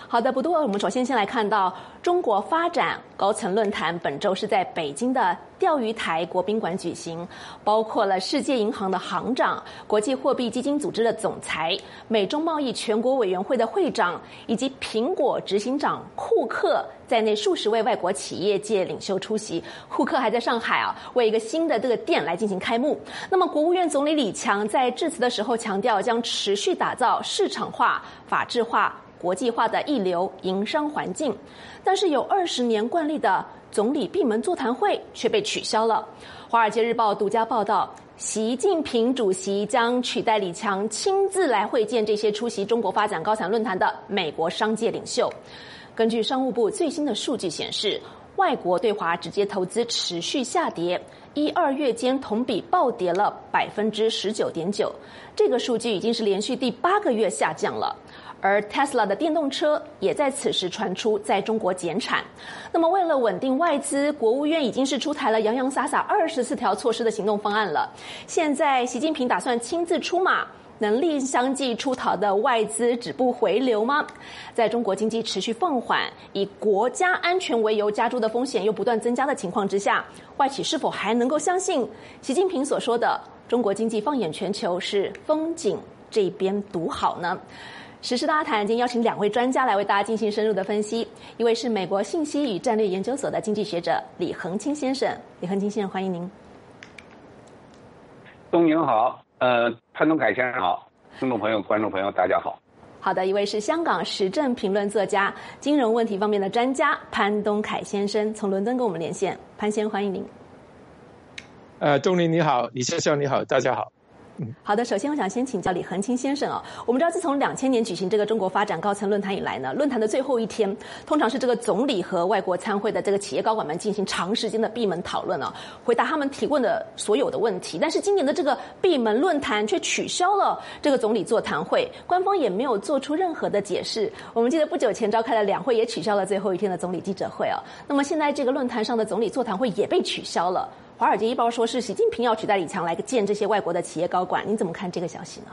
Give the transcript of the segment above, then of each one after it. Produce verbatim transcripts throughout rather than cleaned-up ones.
好的，不过我们首先先来看到中国发展高层论坛本周是在北京的钓鱼台国宾馆举行，包括了世界银行的行长、国际货币基金组织的总裁、美中贸易全国委员会的会长，以及苹果执行长库克在内数十位外国企业界领袖出席。库克还在上海啊，为一个新的这个店来进行开幕。那么，国务院总理李强在致辞的时候强调，将持续打造市场化、法治化、国际化的一流营商环境，但是有二十年惯例的总理闭门座谈会却被取消了。《华尔街日报》独家报道，习近平主席将取代李强亲自来会见这些出席中国发展高层论坛的美国商界领袖。根据商务部最新的数据显示，外国对华直接投资持续下跌，一二月间同比暴跌了百分之十九点九，这个数据已经是连续第八个月下降了。而 Tesla 的电动车也在此时传出在中国减产。那么为了稳定外资，国务院已经是出台了洋洋洒洒二十四条措施的行动方案了。现在习近平打算亲自出马，能力相继出逃的外资止步回流吗？在中国经济持续放缓，以国家安全为由加诸的风险又不断增加的情况之下，外企是否还能够相信习近平所说的中国经济放眼全球是风景这边独好呢？时事大谈今天邀请两位专家来为大家进行深入的分析，一位是美国信息与战略研究所的经济学者李恒清先生。李恒清先生，欢迎您。 东宁好，呃，潘东凯先生好，听众朋友、观众朋友大家好。 好的，一位是香港时政评论作家、金融问题方面的专家潘东凯先生，从伦敦跟我们连线。潘先生，欢迎您。 呃，东宁你好，李先生你好，大家好。 好的，首先我想先请教李恒清先生哦。我们知道，自从两千年举行这个中国发展高层论坛以来呢，论坛的最后一天，通常是这个总理和外国参会的这个企业高管们进行长时间的闭门讨论哦，回答他们提问的所有的问题。但是今年的这个闭门论坛却取消了这个总理座谈会，官方也没有做出任何的解释。我们记得不久前召开了两会，也取消了最后一天的总理记者会哦。那么现在这个论坛上的总理座谈会也被取消了。《华尔街日报》说是习近平要取代李强来见这些外国的企业高管，您怎么看这个消息呢？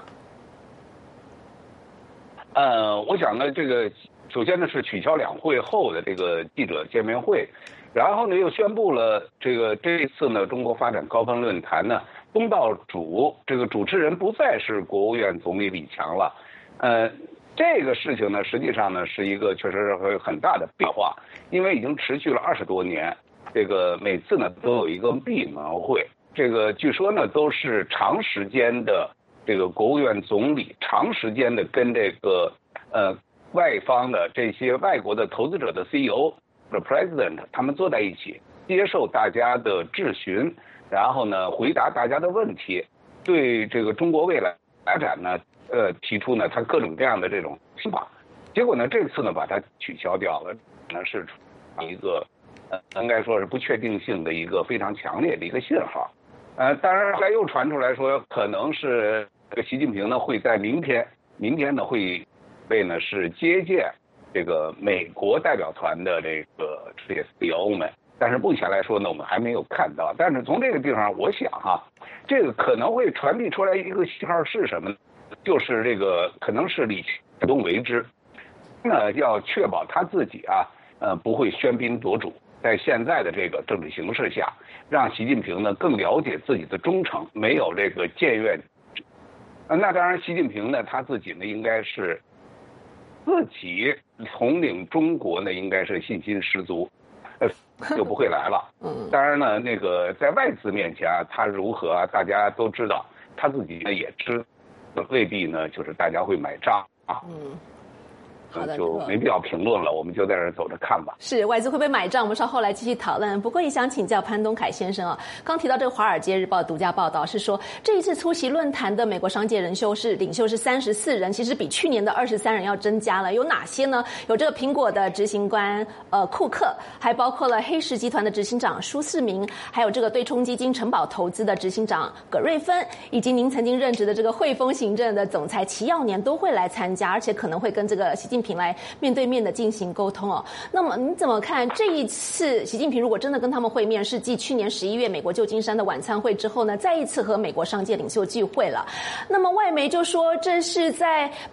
呃，我想呢，这个首先呢是取消两会后的这个记者见面会，然后呢又宣布了这个这一次呢中国发展高峰论坛呢东道主这个主持人不再是国务院总理李强了，呃，这个事情呢实际上呢是一个确实是会很大的变化，因为已经持续了二十多年。这个每次呢都有一个闭门会，这个据说呢都是长时间的这个国务院总理长时间的跟这个呃外方的这些外国的投资者的 C E O 或者 President 他们坐在一起，接受大家的质询，然后呢回答大家的问题，对这个中国未来发展呢呃提出呢他各种各样的这种想法。结果呢这次呢把它取消掉了，呢是一个应该说是不确定性的一个非常强烈的一个信号，呃，当然后来又传出来说，可能是这个习近平呢会在明天，明天呢会被呢是接见这个美国代表团的这个这些 C E O 们，但是目前来说呢，我们还没有看到。但是从这个地方，我想哈，这个可能会传递出来一个信号是什么呢？就是这个可能是李强东为之，那要确保他自己啊，呃，不会喧宾夺主。在现在的这个政治形势下，让习近平呢更了解自己的忠诚，没有这个僭越。那当然，习近平呢他自己呢应该是自己统领中国呢，应该是信心十足，呃，就不会来了。嗯。当然呢，那个在外资面前啊，他如何啊，大家都知道，他自己呢也知，未必呢就是大家会买账啊。嗯。好的，就没必要评论了，我们就在这儿走着看吧。 是外资会不会买账？我们稍后来继续讨论。不过也想请教潘东凯先生啊，刚提到这个《华尔街日报》独家报道是说，这一次出席论坛的美国商界人秀是领袖是三十四人，其实比去年的二十三人要增加了。有哪些呢？有这个苹果的执行官呃库克，还包括了黑石集团的执行长舒世明，还有这个对冲基金城堡投资的执行长葛瑞芬，以及您曾经任职的这个汇丰行政的总裁齐耀年都会来参加，而且可能会跟这个习近平来面对面的进行沟通哦。那么你怎么看这一次习近平如果真的跟他们会面，是继去年十一月美国旧金山的晚餐会之后呢，再一次和美国商界领袖聚会了？那么外媒就说这是在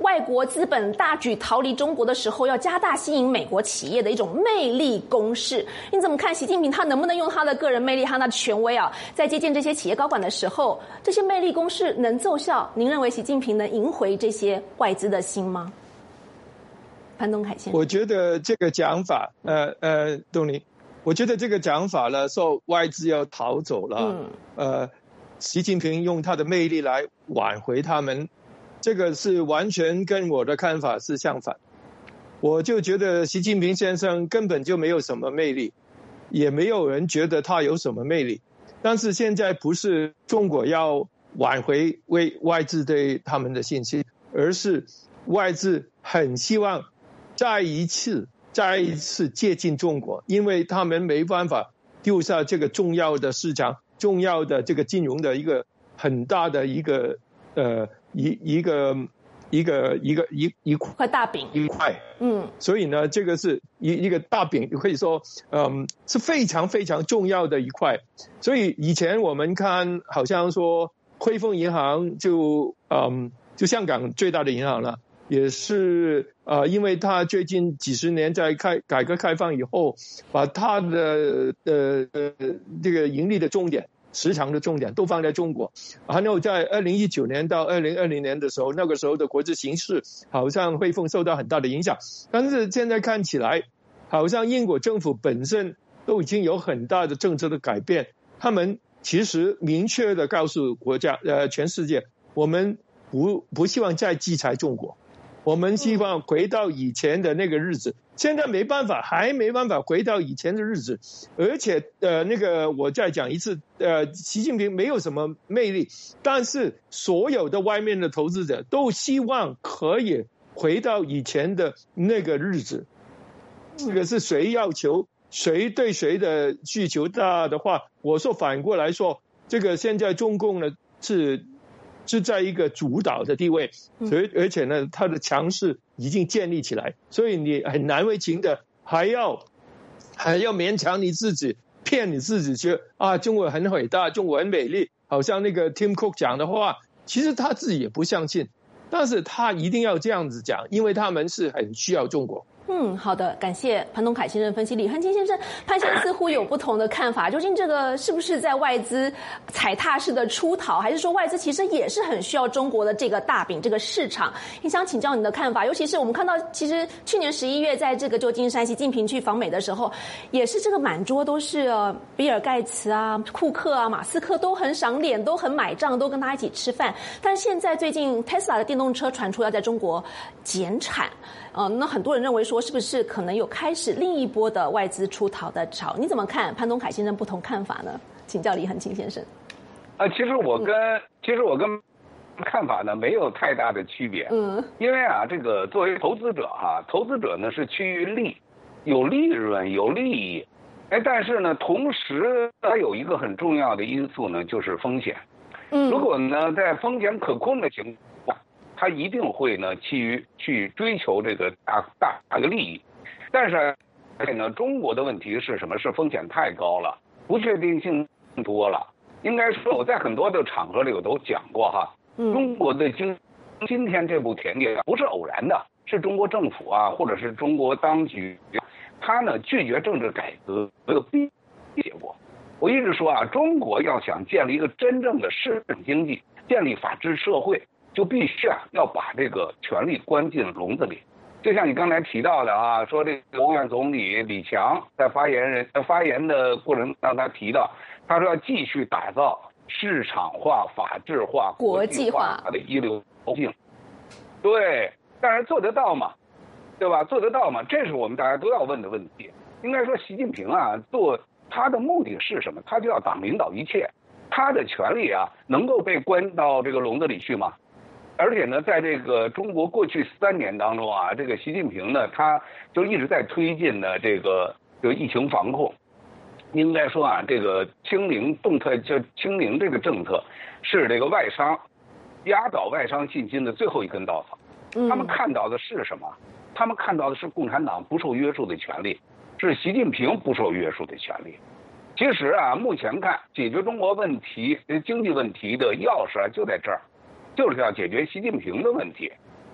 外国资本大举逃离中国的时候，要加大吸引美国企业的一种魅力攻势。你怎么看习近平他能不能用他的个人魅力、他的权威啊，在接见这些企业高管的时候，这些魅力攻势能奏效？您认为习近平能赢回这些外资的心吗？潘东凯先生， 我觉得这个讲法，呃呃，东尼，我觉得这个讲法呢，说外资要逃走了，嗯、呃，习近平用他的魅力来挽回他们，这个是完全跟我的看法是相反。我就觉得习近平先生根本就没有什么魅力，也没有人觉得他有什么魅力。但是现在不是中国要挽回为外资对他们的信心，而是外资很希望再一次再一次接近中国，因为他们没办法丢下这个重要的市场、重要的这个金融的一个很大的一个呃一一个一个一个一一块大饼一块，嗯，所以呢，这个是一一个大饼，可以说，嗯，是非常非常重要的一块。所以以前我们看，好像说汇丰银行就嗯，就香港最大的银行了。也是呃，因为他最近几十年在开改革开放以后，把他的呃呃这个盈利的重点、市场的重点都放在中国。然后在二零一九年到二零二零年的时候，那个时候的国际形势好像汇丰受到很大的影响，但是现在看起来，好像英国政府本身都已经有很大的政策的改变，他们其实明确的告诉国家呃全世界，我们不不希望再制裁中国。我们希望回到以前的那个日子，现在没办法，还没办法回到以前的日子，而且呃，那个我再讲一次，呃，习近平没有什么魅力，但是所有的外面的投资者都希望可以回到以前的那个日子。这个是谁要求谁对谁的需求大的话，我说反过来说，这个现在中共呢是。是在一个主导的地位，所以而且呢，它的强势已经建立起来，所以你很难为情的还要还要勉强你自己，骗你自己去啊，中国很伟大，中国很美丽，好像那个 Tim Cook 讲的话，其实他自己也不相信，但是他一定要这样子讲，因为他们是很需要中国。 嗯，好的，感谢潘东凯先生分析。李汉清先生，潘先生似乎有不同的看法，究竟这个是不是在外资踩踏式的出逃，还是说外资其实也是很需要中国的这个大饼这个市场？也想请教你的看法，尤其是我们看到，其实去年十一月在这个旧金山，习近平去访美的时候，也是这个满桌都是呃比尔盖茨啊、库克啊、马斯克都很赏脸，都很买账，都跟他一起吃饭。但是现在最近 Tesla 的电动车传出要在中国减产。呃，那很多人认为说，是不是可能有开始另一波的外资出逃的潮？你怎么看？潘东凯先生不同看法呢？请教李恒清先生。 啊，其实我跟、嗯、其实我跟看法呢没有太大的区别。嗯，因为啊，这个作为投资者哈、啊，投资者呢是趋于利，有利润有利益，哎，但是呢，同时它有一个很重要的因素呢，就是风险。嗯，如果呢在风险可控的情况。他一定会呢，趋于去追求这个大大大的利益，但是，而且呢，中国的问题是什么？是风险太高了，不确定性多了。应该说，我在很多的场合里我都讲过哈，嗯、中国的今今天这步田地不是偶然的，是中国政府啊，或者是中国当局，他呢拒绝政治改革的必结果。我一直说啊，中国要想建立一个真正的市场经济，建立法治社会。就必须啊，要把这个权力关进笼子里。就像你刚才提到的啊，说这个国务院总理李强在发言人在发言的过程当中，他提到，他说要继续打造市场化、法治化、国际化的一流性。对，但是做得到吗？对吧？做得到吗？这是我们大家都要问的问题。应该说，习近平啊，做他的目的是什么？他就要党领导一切，他的权力啊，能够被关到这个笼子里去吗？而且呢，在这个中国过去三年当中啊，这个习近平呢，他就一直在推进呢这个这个疫情防控。应该说啊，这个清零动态就清零这个政策，是这个外商压倒外商信心的最后一根稻草。他们看到的是什么？他们看到的是共产党不受约束的权利，是习近平不受约束的权利。其实啊，目前看解决中国问题、经济问题的钥匙啊，就在这儿。就是要解决习近平的问题，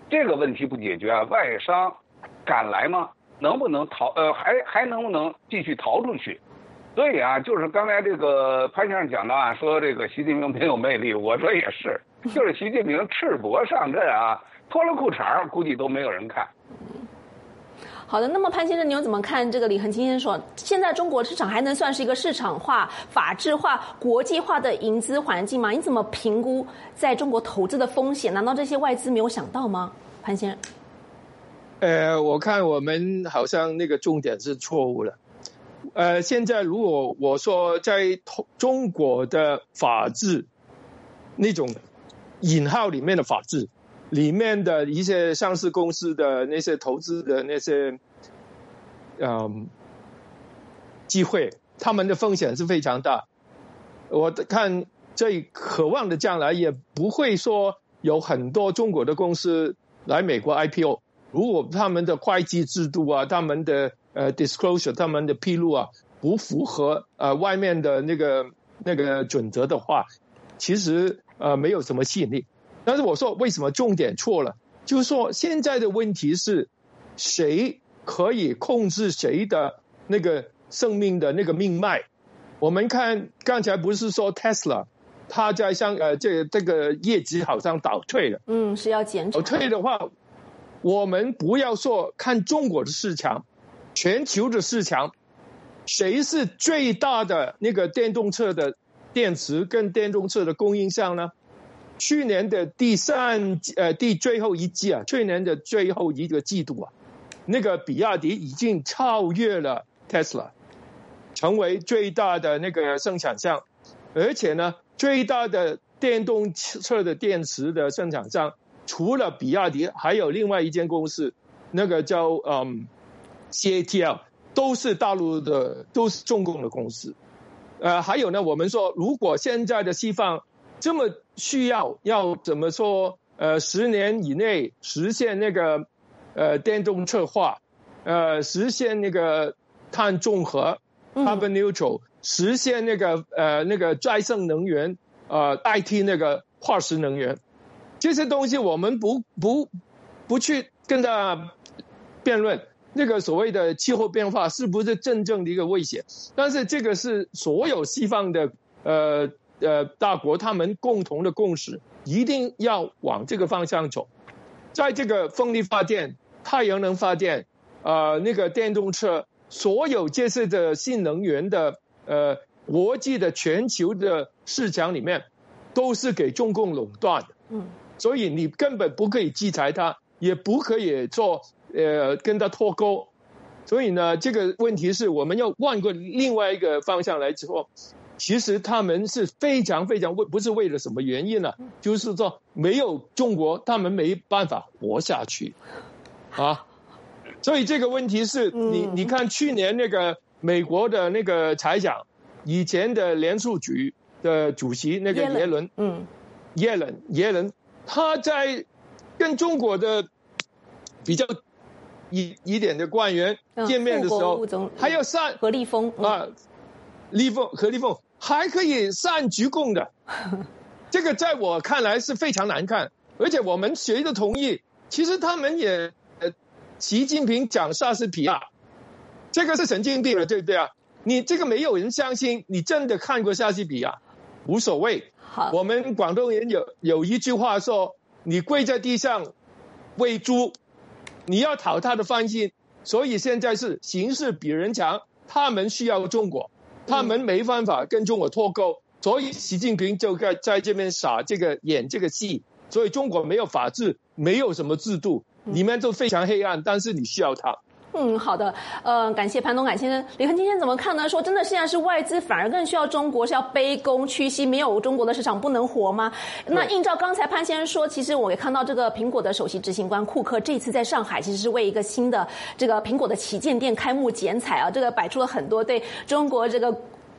这个问题不解决啊，外商敢来吗？能不能逃？呃，还还能不能继续逃出去？所以啊，就是刚才这个潘先生讲的啊，说这个习近平没有魅力，我说也是，就是习近平赤膊上阵啊，脱了裤衩估计都没有人看。 好的，那么潘先生，你又怎么看这个李恒清先生说，现在中国市场还能算是一个市场化、法治化、国际化的营资环境吗？你怎么评估在中国投资的风险？难道这些外资没有想到吗？潘先生， 呃，我看我们好像那个重点是错误了。呃，现在如果我说在中国的法治那种引号里面的法治。里面的一些上市公司的那些投资的那些，嗯，机会，他们的风险是非常大。我看这渴望的将来也不会说有很多中国的公司来美国 I P O， 如果他们的会计制度啊，他们的呃 disclosure， 他们的披露啊，不符合呃外面的那个那个准则的话，其实呃没有什么吸引力。但是我说为什么重点错了？就是说现在的问题是，谁可以控制谁的那个生命的那个命脉？我们看刚才不是说 Tesla， 它在像呃这这个业绩好像倒退了， 嗯，是要减少。 倒退的话，我们不要说看中国的市场，全球的市场，谁是最大的那个电动车的电池跟电动车的供应商呢？去年的第三呃第最后一季啊，去年的最后一个季度啊，那个比亚迪已经超越了 Tesla， 成为最大的那个生产商，而且呢，最大的电动车的电池的生产商，除了比亚迪，还有另外一间公司，那个叫嗯 C A T L， 都是大陆的，都是中共的公司。呃，还有呢，我们说，如果现在的西方这么需要要怎么说？呃，十年以内实现那个呃电动车化，呃，实现那个碳中和 （carbon neutral），、嗯、实现那个呃那个再生能源，呃，代替那个化石能源，这些东西我们不不不去跟他辩论。那个所谓的气候变化是不是真正的一个威胁？但是这个是所有西方的呃。呃，大国他们共同的共识，一定要往这个方向走。在这个风力发电、太阳能发电、呃那个电动车，所有这些的新能源的呃国际的全球的市场里面，都是给中共垄断的。嗯，所以你根本不可以制裁它，也不可以做呃跟它脱钩。所以呢，这个问题是我们要换个另外一个方向来做。其实他们是非常非常为不是为了什么原因呢、啊？就是说没有中国，他们没办法活下去，啊！所以这个问题是你你看去年那个美国的那个财长，以前的联储局的主席那个耶伦，嗯，耶伦耶伦，他在跟中国的比较一一点的官员见面的时候，还要散何立峰啊，立峰何立峰。还可以善鞠躬的，这个在我看来是非常难看，而且我们谁都同意，其实他们也，呃，习近平讲莎士比亚，这个是神经病了，对不对啊？你这个没有人相信，你真的看过莎士比亚，无所谓。好，我们广东人有有一句话说，你跪在地上喂猪，你要讨他的欢心，所以现在是形势比人强，他们需要中国。他们没办法跟中国脱钩，所以习近平就在在这边耍这个演这个戏。所以中国没有法治，没有什么制度，里面都非常黑暗，但是你需要它。 嗯，好的，呃，感谢潘东凯先生。李恒今天怎么看呢？说真的，现在是外资反而更需要中国，是要卑躬屈膝，没有中国的市场不能活吗？那映照刚才潘先生说，其实我也看到这个苹果的首席执行官库克这次在上海，其实是为一个新的这个苹果的旗舰店开幕剪彩啊，这个摆出了很多对中国这个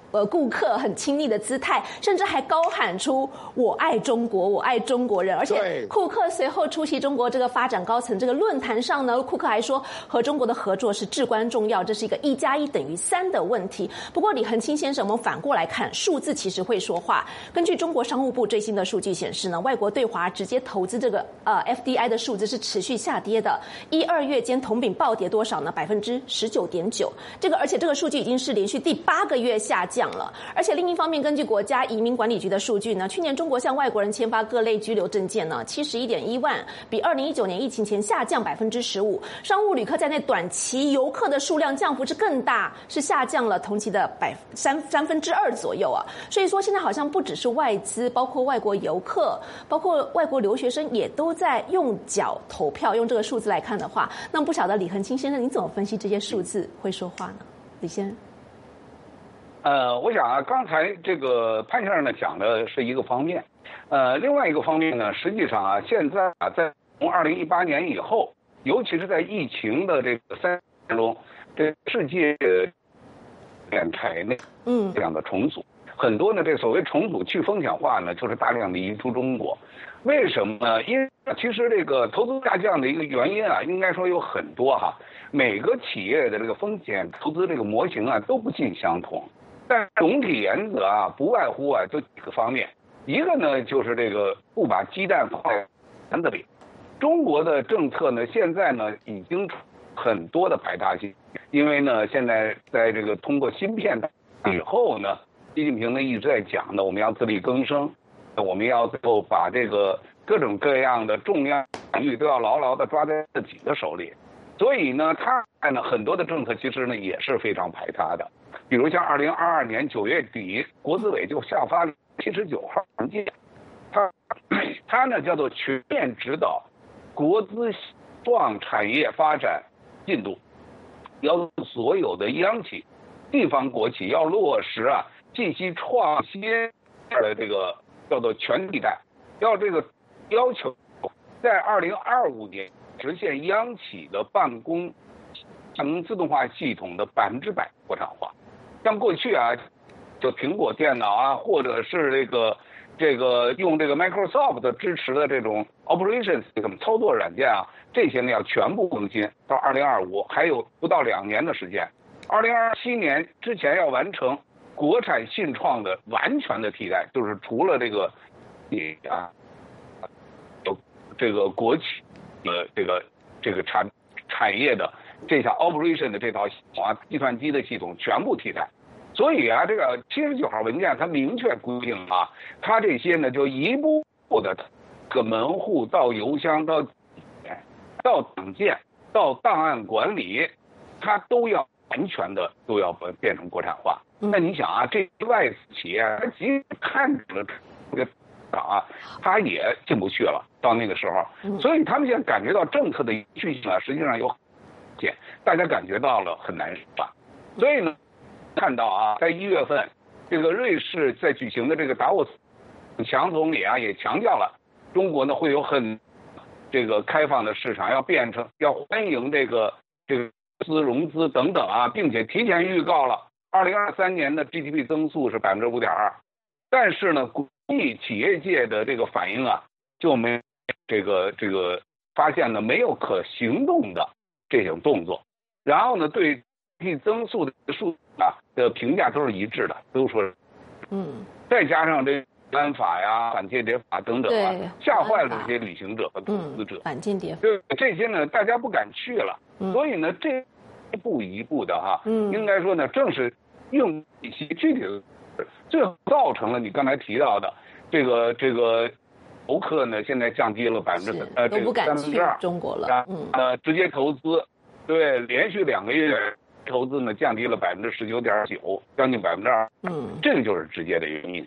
呃顾客很亲昵的姿态，甚至还高喊出我爱中国，我爱中国人。而且库克随后出席中国这个发展高层这个论坛上呢，库克还说和中国的合作是至关重要，这是一个一加一等于三的问题。不过李恒清先生，我们反过来看，数字其实会说话。根据中国商务部最新的数据显示呢，外国对华直接投资这个呃 F D I 的数字是持续下跌的，一二月间同比暴跌多少呢？百分之十九点九。这个而且这个数据已经是连续第八个月下降了。而且另一方面，根据国家移民管理局的数据呢，去年中国向外国人签发各类居留证件呢，七十一点一万，比二零一九年疫情前下降百分之十五。商务旅客在内短期游客的数量降幅是更大，是下降了同期的百三三分之二左右啊。所以说现在好像不只是外资，包括外国游客，包括外国留学生也都在用脚投票。用这个数字来看的话，那不晓得李恒清先生，你怎么分析这些数字会说话呢？李先生。 呃，我想啊，刚才这个潘先生呢讲的是一个方面，呃，另外一个方面呢，实际上啊，现在啊，在从二零一八年以后，尤其是在疫情的这个三年中，这世界电台内嗯这样的重组，很多呢，这所谓重组去风险化呢，就是大量的移出中国。为什么呢？因为其实这个投资下降的一个原因啊，应该说有很多哈，每个企业的这个风险投资这个模型啊都不尽相同。但总体原则啊，不外乎啊，就几个方面。一个呢，就是这个不把鸡蛋放在篮子里。中国的政策呢，现在呢已经很多的排他性，因为呢，现在在这个通过芯片以后呢，习近平呢一直在讲呢，我们要自力更生，我们要最后把这个各种各样的重要领域都要牢牢的抓在自己的手里。所以呢，他呢很多的政策其实呢也是非常排他的。比如像二零二二年九月底，国资委就下发了七十九号文件，它它呢叫做全面指导国资创产业发展进度，要所有的央企、地方国企要落实啊信息创新的这个叫做全替代，要这个要求在二零二五年实现央企的办公办公自动化系统的百分之百国产化。像过去啊，就苹果电脑啊，或者是这个这个用这个 Microsoft 支持的这种 Operations 这种操作软件啊，这些呢要全部更新，到二零二五还有不到两年的时间。二零二七年之前要完成国产信创的完全的替代，就是除了这个你啊有这个国企呃这个这个产产业的这项 operation 的这套系统啊，计算机的系统全部替代。所以啊，这个七十九号文件它明确规定啊，它这些呢就一步步的，这个门户到邮箱到到党建到档案管理，它都要完全的都要变成国产化。那你想啊，这外资企业它即使看着了这个啊，它也进不去了。到那个时候，所以他们现在感觉到政策的一致性啊，实际上有。大家感觉到了很难受吧？所以呢，看到啊，在一月份，这个瑞士在举行的这个达沃斯，强总理啊也强调了，中国呢会有很这个开放的市场，要变成要欢迎这个这个资融资等等啊，并且提前预告了二零二三年的 G D P 增速是百分之五点二，但是呢，国际企业界的这个反应啊，就没这个这个发现呢没有可行动的。这种动作，然后呢，对 G D P 增速的数啊的评价都是一致的，都说，嗯，再加上这安法呀、反间谍法等等啊，吓坏了这些旅行者和投资者。 嗯、反间谍， 对这些呢，大家不敢去了，嗯、所以呢，这一步一步的哈，嗯，应该说呢，正是用一些具体的，最后造成了你刚才提到的这个这个。游客呢，现在降低了百分之呃这个三分之二， 中国了， 嗯，呃，直接投资，对，连续两个月投资呢降低了百分之十九点九，将近百分之二，嗯，这个就是直接的原因。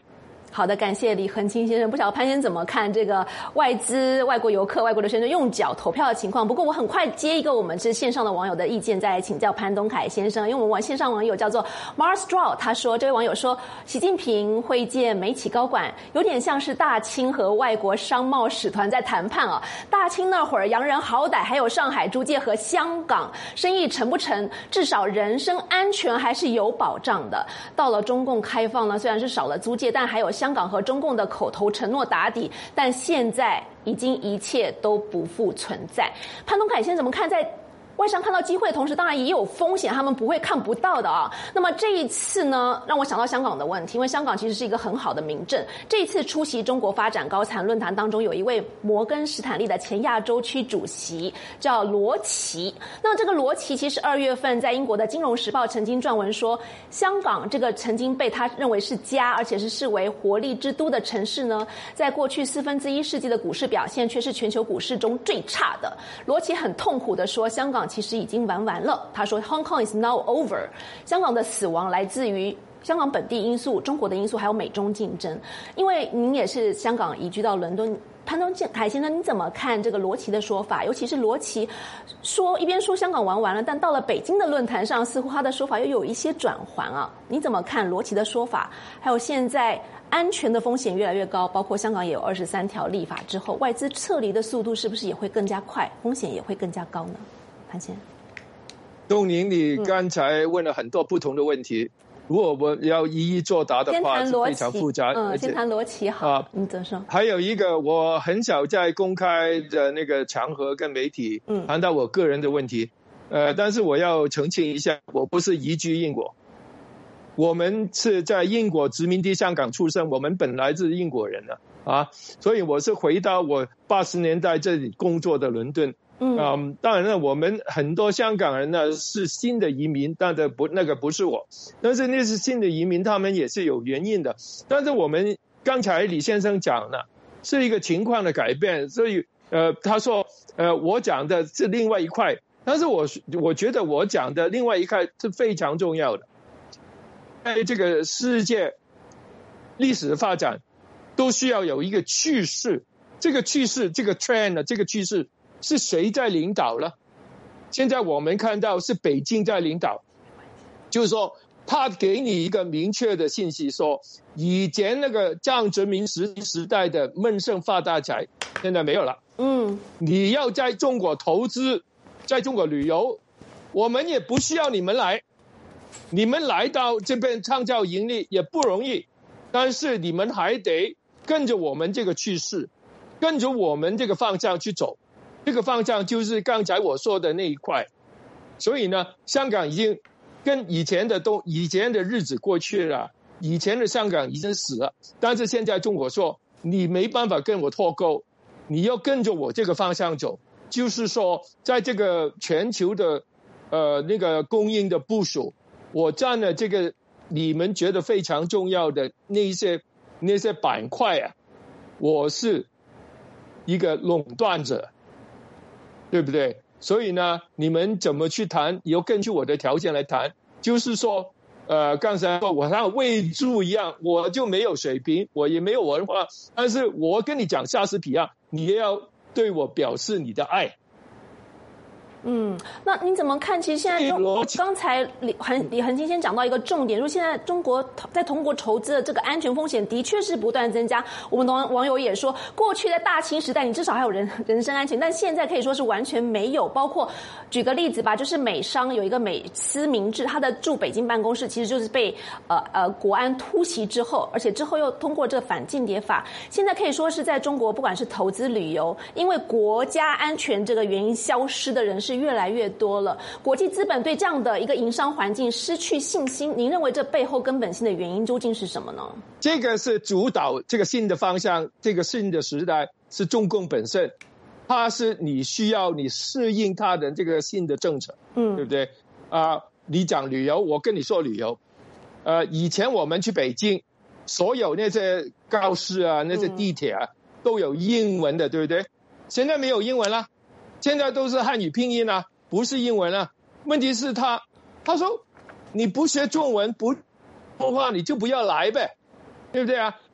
好的，感谢李恒清先生。不晓得潘先生怎么看这个外资、外国游客、外国留学生用脚投票的情况？不过我很快接一个我们是线上的网友的意见，再请教潘东凯先生。因为我们线上网友叫做 Mars Straw， 他说，这位网友说，习近平会见美企高管，有点像是大清和外国商贸使团在谈判啊。大清那会儿洋人好歹，还有上海租界和香港生意成不成，至少人身安全还是有保障的。到了中共开放呢，虽然是少了租界，但还有香港和中共的口头承诺打底，但现在已经一切都不复存在。潘东凯先生怎么看？在外商看到机会的同时，当然也有风险，他们不会看不到的啊。那么这一次呢，让我想到香港的问题，因为香港其实是一个很好的民政。这一次出席中国发展高层论坛当中，有一位摩根士坦利的前亚洲区主席叫罗奇。那这个罗奇其实二月份在英国的《金融时报》曾经撰文说，香港这个曾经被他认为是家，而且是视为活力之都的城市呢，在过去四分之一世纪的股市表现却是全球股市中最差的。罗奇很痛苦地说，香港其实已经玩完了。他说 Hong Kong is now over。 香港的死亡来自于香港本地因素、中国的因素，还有美中竞争。因为您也是香港移居到伦敦，潘东凯先生，你怎么看这个罗奇的说法？尤其是罗奇说一边说香港玩完了，但到了北京的论坛上，似乎他的说法又有一些转圜啊。你怎么看罗奇的说法？还有现在安全的风险越来越高，包括香港也有二十三条立法之后，外资撤离的速度是不是也会更加快，风险也会更加高呢？潘先生， 东宁，你刚才问了很多不同的问题，嗯、如果我要一一作答的话，是非常复杂。 嗯，先谈罗奇好。啊，你怎么说？ 还有一个，我很少在公开的那个场合跟媒体谈到我个人的问题。嗯、呃，但是我要澄清一下，我不是移居英国，我们是在英国殖民地香港出生，我们本来是英国人了啊，所以我是回到我八十年代这里工作的伦敦。嗯， um, 当然了，我们很多香港人呢是新的移民，但是不那个不是我，但是那是新的移民，他们也是有原因的。但是我们刚才李先生讲的是一个情况的改变，所以呃，他说呃，我讲的是另外一块，但是我我觉得我讲的另外一块是非常重要的。在这个世界历史的发展，都需要有一个趋势，这个趋势，这个 trend 呢，这个趋势。是谁在领导了？现在我们看到是北京在领导，就是说他给你一个明确的信息，说以前那个江泽民时时代的闷声发大财，现在没有了。嗯，你要在中国投资，在中国旅游，我们也不需要你们来，你们来到这边创造盈利也不容易，但是你们还得跟着我们这个趋势，跟着我们这个方向去走。这个方向就是刚才我说的那一块，所以呢，香港已经跟以前的都以前的日子过去了，以前的香港已经死了，但是现在中国说你没办法跟我脱钩，你要跟着我这个方向走，就是说在这个全球的呃那个供应的部署，我占了这个你们觉得非常重要的那些那些板块啊，我是一个垄断者。对不对？所以呢，你们怎么去谈，也要根据我的条件来谈。就是说，呃，刚才说我像喂猪一样，我就没有水平，我也没有文化，但是我跟你讲莎士比亚，你也要对我表示你的爱。 嗯，那您怎么看？其实现在中刚才李恒李恒清先讲到一个重点，就是现在中国在同国筹资的这个安全风险的确是不断增加。我们的网友也说，过去在大清时代，你至少还有人人身安全，但现在可以说是完全没有。包括举个例子吧，就是美商有一个美思明治，他的驻北京办公室其实就是被呃呃国安突袭之后，而且之后又通过这个反间谍法，现在可以说是在中国不管是投资旅游，因为国家安全这个原因消失的人是越来越多了，国际资本对这样的一个营商环境失去信心，您认为这背后根本性的原因究竟是什么呢？ 这个是主导这个新的方向，这个新的时代是中共本身，它是你需要你适应它的这个新的政策，嗯，对不对？啊、呃，你讲旅游，我跟你说旅游，呃，以前我们去北京，所有那些高市啊，那些地铁啊，嗯、都有英文的，对不对？现在没有英文了。现在都是汉语拼音啊，不是英文啊。问题是他，他说你不学中文不说话，你就不要来呗，对不对啊？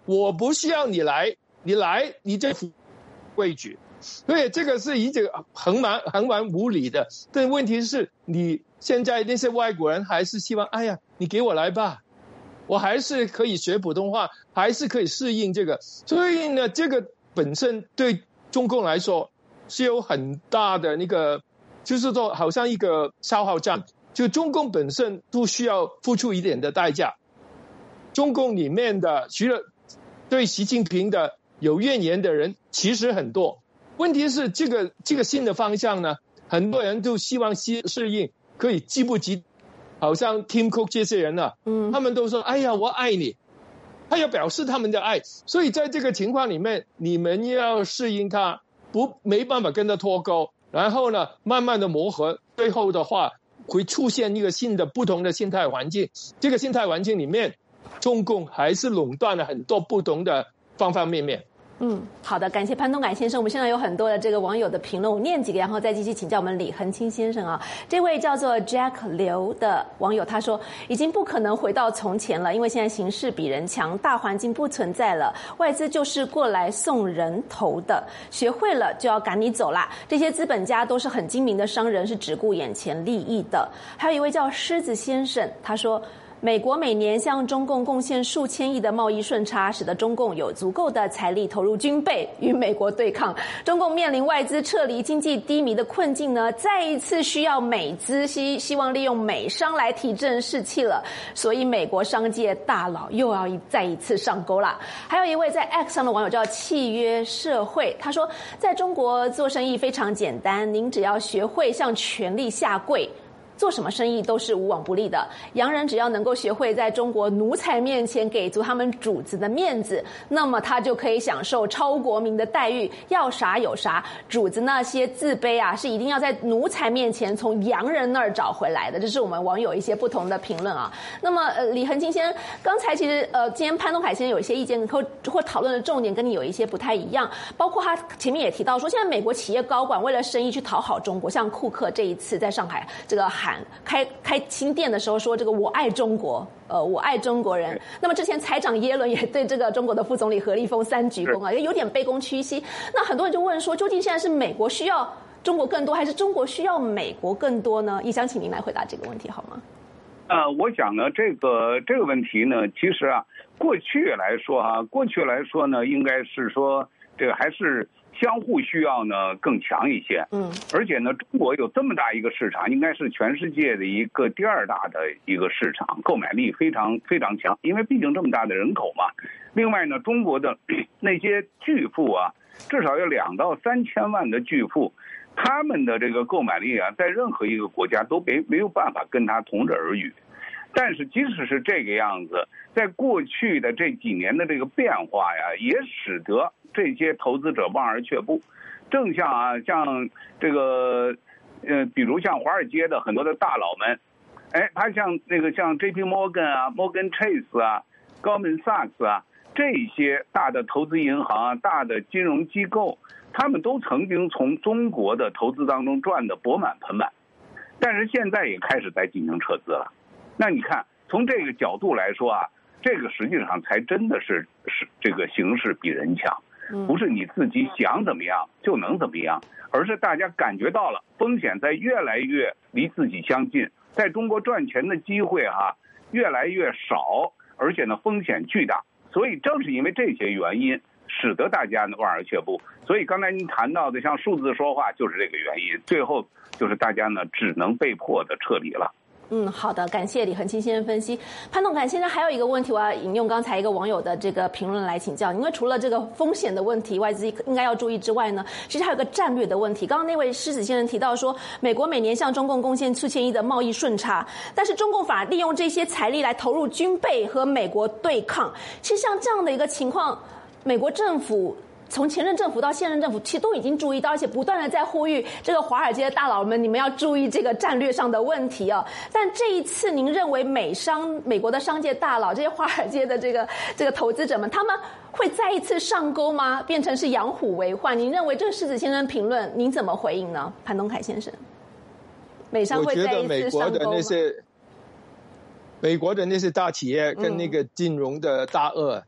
我不需要你来，你来你就服规矩。所以这个是一直很蛮很蛮无理的。但问题是你现在那些外国人还是希望，哎呀，你给我来吧，我还是可以学普通话，还是可以适应这个。所以呢，这个本身对中共来说是有很大的那个，就是说好像一个消耗战，就中共本身都需要付出一点的代价。中共里面的除了对习近平的有怨言的人其实很多，问题是这个这个新的方向呢，很多人都希望适应，可以激不激，好像 Tim Cook 这些人呢、啊，嗯，他们都说，哎呀，我爱你，他要表示他们的爱，所以在这个情况里面，你们要适应他，不没办法跟他脱钩，然后呢，慢慢的磨合，最后的话会出现一个新的不同的心态环境，这个心态环境里面，中共还是垄断了很多不同的方方面面。 嗯，好的，感谢潘东改先生。我们现在有很多的这个网友的评论，我念几个，然后再继续请教我们李恒清先生啊。这位叫做 Jack 刘的网友他说，已经不可能回到从前了，因为现在形势比人强，大环境不存在了，外资就是过来送人头的，学会了就要赶你走啦。这些资本家都是很精明的商人，是只顾眼前利益的。还有一位叫狮子先生，他说，美国每年向中共贡献数千亿的贸易顺差，使得中共有足够的财力投入军备与美国对抗。中共面临外资撤离、经济低迷的困境呢，再一次需要美资，希希望利用美商来提振士气了。所以美国商界大佬又要再一次上钩啦。还有一位在 X 上的网友叫契约社会，他说，在中国做生意非常简单，您只要学会向权力下跪，做什么生意都是无往不利的。洋人只要能够学会在中国奴才面前给足他们主子的面子，那么他就可以享受超国民的待遇，要啥有啥。主子那些自卑啊，是一定要在奴才面前从洋人那儿找回来的。这是我们网友一些不同的评论啊。那么呃，李恒清先生，刚才其实呃，今天潘东海先生有一些意见或或讨论的重点跟你有一些不太一样，包括他前面也提到说，现在美国企业高管为了生意去讨好中国，像库克这一次在上海这个海开开新店的时候说这个我爱中国，呃，我爱中国人。那么之前财长耶伦也对这个中国的副总理何立峰三鞠躬啊，有点卑躬屈膝。那很多人就问说，究竟现在是美国需要中国更多，还是中国需要美国更多呢？也想请您来回答这个问题好吗？ 呃，我想呢，这个这个问题呢，其实啊，过去来说啊，过去来说呢，应该是说这个还是相互需要呢更强一些，嗯，而且呢，中国有这么大一个市场，应该是全世界的一个第二大的一个市场，购买力非常非常强，因为毕竟这么大的人口嘛。另外呢，中国的那些巨富啊，至少有两到三千万的巨富，他们的这个购买力啊，在任何一个国家都没没有办法跟他同日而语。但是即使是这个样子，在过去的这几年的这个变化呀，也使得这些投资者望而却步。正像啊，像这个呃，比如像华尔街的很多的大佬们，哎，他像那个像 J P Morgan 啊、Morgan Chase 啊、Goldman Sachs 啊，这些大的投资银行啊、大的金融机构，他们都曾经从中国的投资当中赚得钵满盆满，但是现在也开始在进行撤资了。那你看，从这个角度来说啊，这个实际上才真的是是这个形势比人强，不是你自己想怎么样就能怎么样，而是大家感觉到了风险在越来越离自己相近，在中国赚钱的机会啊越来越少，而且呢风险巨大，所以正是因为这些原因，使得大家呢望而却步。所以刚才您谈到的像数字说话就是这个原因，最后就是大家呢只能被迫的撤离了。 嗯，好的，感谢李恒清先生分析。潘董感，现在还有一个问题，我要引用刚才一个网友的这个评论来请教。因为除了这个风险的问题，外资应该要注意之外呢，其实还有个战略的问题。刚刚那位狮子先生提到说，美国每年向中共贡献数千亿的贸易顺差，但是中共反而利用这些财力来投入军备和美国对抗。其实像这样的一个情况，美国政府从前任政府到现任政府，其实都已经注意到，而且不断的在呼吁这个华尔街的大佬们，你们要注意这个战略上的问题啊。但这一次，您认为美商、美国的商界大佬，这些华尔街的这个这个投资者们，他们会再一次上钩吗？变成是养虎为患？您认为这个狮子先生评论，您怎么回应呢？潘东凯先生，美商会再一次上钩吗？ 美国的那些大企业跟那个金融的大鳄，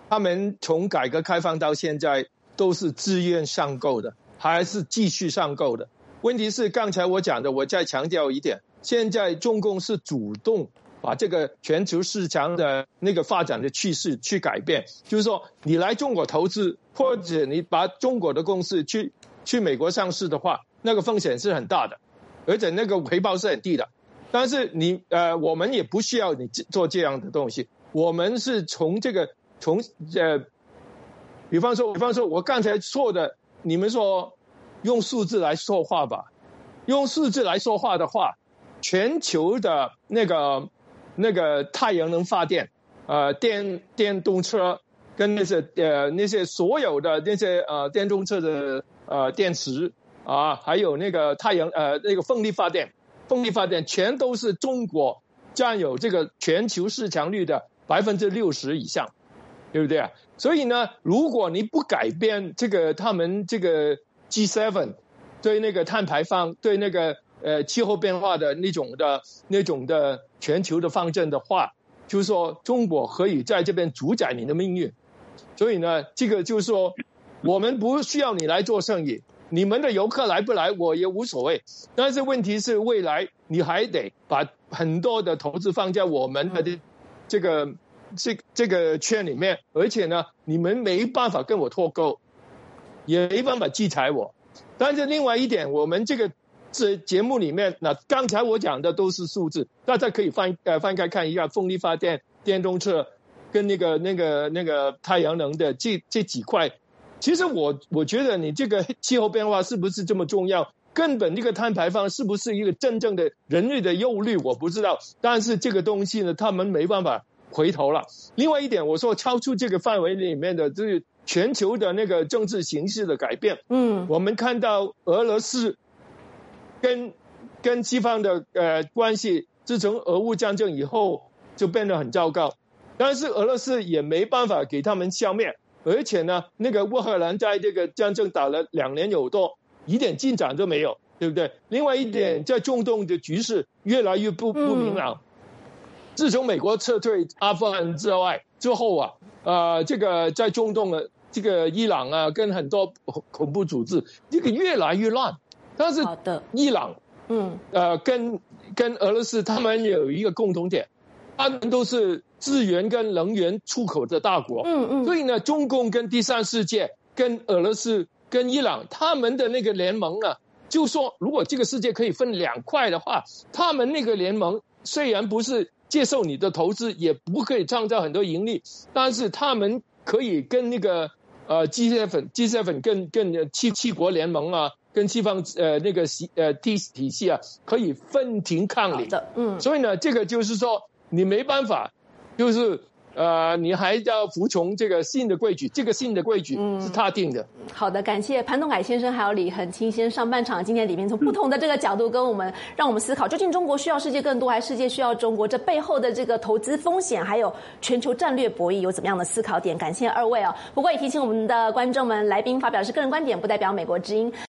他们从改革开放到现在都是自愿上购的，还是继续上购的。问题是刚才我讲的，我再强调一点，现在中共是主动把这个全球市场的那个发展的趋势去改变，就是说你来中国投资，或者你把中国的公司去去美国上市的话，那个风险是很大的，而且那个回报是很低的。但是你呃，我们也不需要你做这样的东西，我们是从这个从呃，比方说比方说我刚才说的，你们说用数字来说话吧，用数字来说话的话，全球的那个那个太阳能发电，呃，电电动车跟那些呃那些所有的那些呃电动车的呃电池啊，还有那个太阳呃那个风力发电，风力发电全都是中国占有这个全球市场率的百分之六十以上，对不对啊？所以呢，如果你不改变这个他们这个 G 七 对那个碳排放，对那个呃气候变化的那种的那种的全球的方针的话，就是说中国可以在这边主宰你的命运。所以呢，这个就是说我们不需要你来做生意，你们的游客来不来我也无所谓，但是问题是未来你还得把很多的投资放在我们的这个这这个圈里面，而且呢你们没办法跟我脱钩，也没办法制裁我。但是另外一点，我们这个这节目里面，那刚才我讲的都是数字，大家可以翻呃翻开看一下，风力发电、电动车跟那个那个那个太阳能的这这几块。其实我我觉得你这个气候变化是不是这么重要？根本这个碳排放是不是一个真正的人类的忧虑，我不知道。但是这个东西呢，他们没办法回头了。另外一点，我说超出这个范围里面的，就是全球的那个政治形势的改变。嗯，我们看到俄罗斯跟跟西方的呃关系，自从俄乌战争以后就变得很糟糕。但是俄罗斯也没办法给他们消灭。而且呢，那个乌克兰在这个战争打了两年有多，一点进展都没有，对不对？另外一点，在中东的局势越来越不不明朗。自从美国撤退阿富汗之外之后啊，呃，这个在中东的这个伊朗啊，跟很多恐怖组织，这个越来越乱。但是伊朗，嗯，呃，跟跟俄罗斯他们有一个共同点，他们都是资源跟能源出口的大国，嗯嗯，所以呢，中共跟第三世界、跟俄罗斯、跟伊朗，他们的那个联盟呢，就说如果这个世界可以分两块的话，他们那个联盟虽然不是接受你的投资，也不可以创造很多盈利，但是他们可以跟那个呃 G 七 G 七 跟跟七七国联盟啊，跟西方呃那个呃体体系啊，可以分庭抗礼的，嗯，所以呢，这个就是说你没办法。就是呃，你还要服从这个新的规矩，这个新的规矩是他定的。 嗯、好的，感谢潘东凯先生还有李恒清先生上半场今天里面从不同的这个角度跟我们，让我们思考究竟中国需要世界更多，还是世界需要中国？这背后的这个投资风险，还有全球战略博弈有怎么样的思考点？感谢二位啊！不过也提醒我们的观众们，来宾发表的是个人观点，不代表美国之音。